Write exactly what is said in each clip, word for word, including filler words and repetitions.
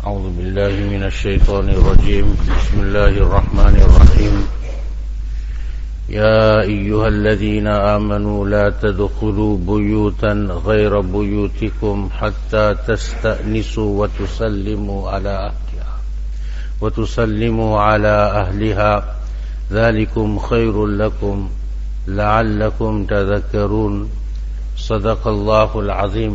أعوذ بالله من الشيطان الرجيم بسم الله الرحمن الرحيم يا أيها الذين آمنوا لا تدخلوا بيوتا غير بيوتكم حتى تستأنسوا وتسلموا على أهلها وتسلموا على أهلها ذلكم خير لكم لعلكم تذكرون صدق الله العظيم.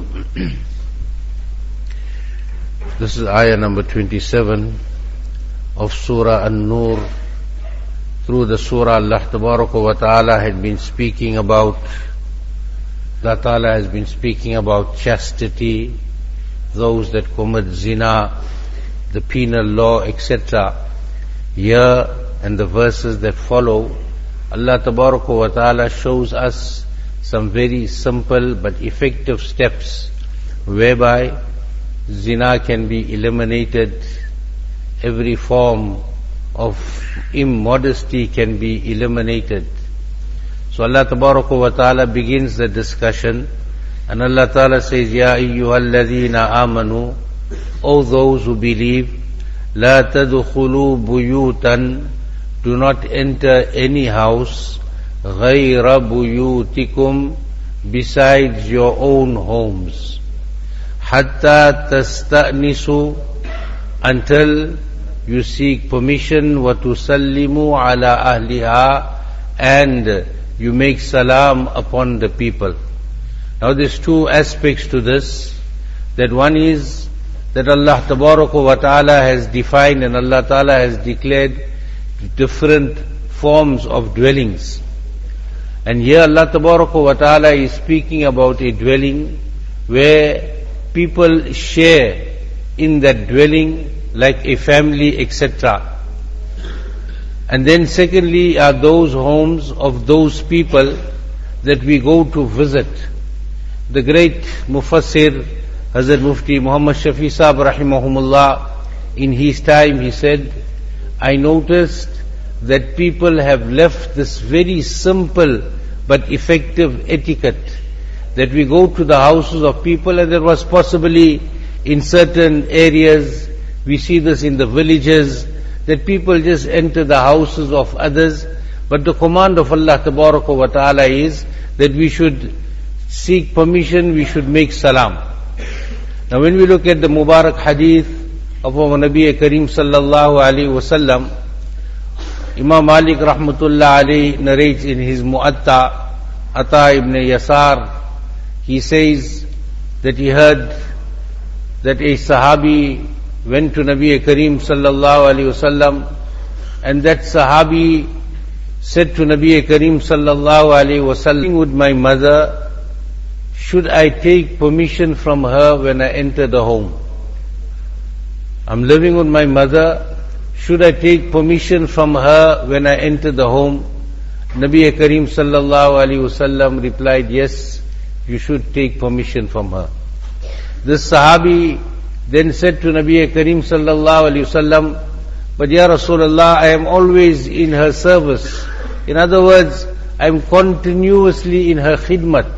This is ayah number twenty-seven of Surah An-Nur. Through the Surah, Allah Tabaraka wa Ta'ala had been speaking about, Allah Ta'ala has been speaking about chastity, those that commit zina, the penal law, et cetera. Here and the verses that follow, Allah Tabaraka wa Ta'ala shows us some very simple but effective steps whereby zina can be eliminated, every form of immodesty can be eliminated. So Allah Tabaraka wa Ta'ala begins the discussion, and Allah Ta'ala says, Ya ayyuhalladhina amanu, O those who believe, La tadkhulu buyutan, do not enter any house, ghayra buyutikum, besides your own homes. Hatta tasta'nisu, until you seek permission, wa tusallimu ala ahliha, and you make salam upon the people. Now there's two aspects to this. That one is that Allah Tabaraka wa Ta'ala has defined and Allah Ta'ala has declared different forms of dwellings. And here Allah Tabaraka wa Ta'ala is speaking about a dwelling where people share in that dwelling like a family, et cetera. And then secondly are those homes of those people that we go to visit. The great Mufassir, Hazrat Mufti Muhammad Shafi Sahib Rahimahumullah, in his time he said, I noticed that people have left this very simple but effective etiquette, that we go to the houses of people, and there was possibly in certain areas, we see this in the villages, that people just enter the houses of others. But the command of Allah Tabaraka wa Ta'ala is that we should seek permission, we should make salam. Now when we look at the Mubarak hadith of our Nabi Kareem Sallallahu Alaihi Wasallam, Imam Malik Rahmatullah Alayhi narrates in his Mu'atta, Ata ibn Yasar, he says that he heard that a Sahabi went to Nabi Kareem Sallallahu Alaihi Wasallam, and that Sahabi said to Nabi Kareem Sallallahu Alaihi Wasallam, with my mother, should I take permission from her when I enter the home? I'm living with my mother, should I take permission from her when I enter the home? Nabi Kareem Sallallahu Alaihi Wasallam replied, yes, you should take permission from her. This Sahabi then said to Nabi Kareem Sallallahu Alaihi Wasallam, but Ya Rasulullah, I am always in her service. In other words, I am continuously in her khidmat.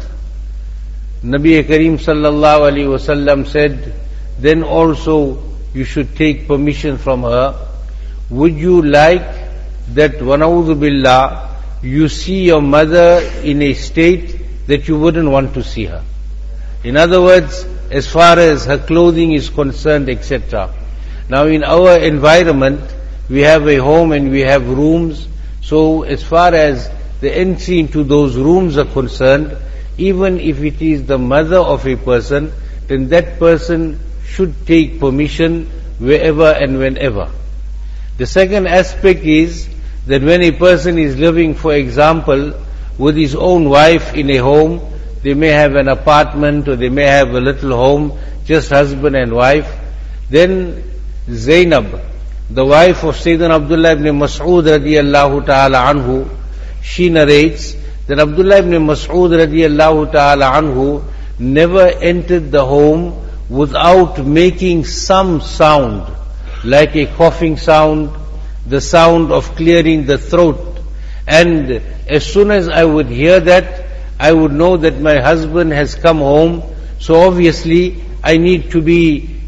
Nabi Kareem Sallallahu Alaihi Wasallam said, then also you should take permission from her. Would you like that, wa na'udhu billah, you see your mother in a state that you wouldn't want to see her? In other words, as far as her clothing is concerned, et cetera. Now in our environment, we have a home and we have rooms. So as far as the entry into those rooms are concerned, even if it is the mother of a person, then that person should take permission wherever and whenever. The second aspect is that when a person is living, for example, with his own wife in a home, they may have an apartment or they may have a little home, just husband and wife. Then Zainab, the wife of Sayyidina Abdullah ibn Mas'ud radiyallahu ta'ala anhu, she narrates that Abdullah ibn Mas'ud radiyallahu ta'ala anhu never entered the home without making some sound, like a coughing sound, the sound of clearing the throat. And as soon as I would hear that, I would know that my husband has come home, so obviously I need to be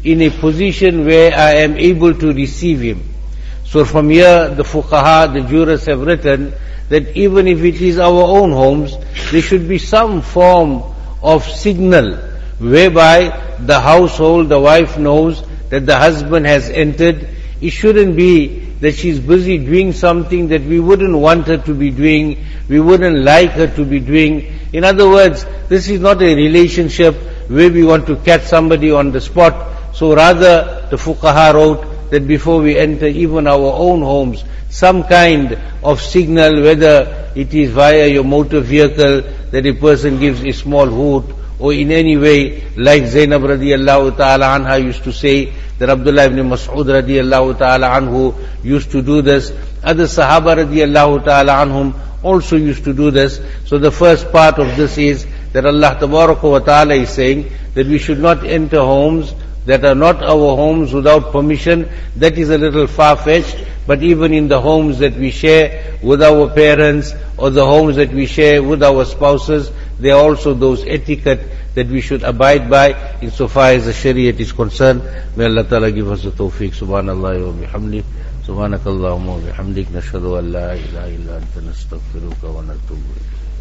in a position where I am able to receive him. So from here, the fuqaha, the jurists have written that even if it is our own homes, there should be some form of signal whereby the household, the wife knows that the husband has entered. It shouldn't be that she's busy doing something that we wouldn't want her to be doing, we wouldn't like her to be doing. In other words, this is not a relationship where we want to catch somebody on the spot. So rather, the fuqaha wrote that before we enter even our own homes, some kind of signal, whether it is via your motor vehicle, that a person gives a small hoot, or in any way, like Zainab radiallahu ta'ala anha used to say, that Abdullah ibn Mas'ud radiallahu ta'ala anhu used to do this. Other Sahaba radiallahu ta'ala anhum also used to do this. So the first part of this is that Allah tabaraka wa ta'ala is saying that we should not enter homes that are not our homes without permission. That is a little far-fetched, but even in the homes that we share with our parents or the homes that we share with our spouses, there are also those etiquette that we should abide by insofar as the Shariat is concerned. May Allah Ta'ala give us the tawfiq. Subhanallah wa bihamdik. Subhanakallahumma wa bihamdik. Nashhadu an la ilaha illa anta nastaghfiruka wa natubu ilayk.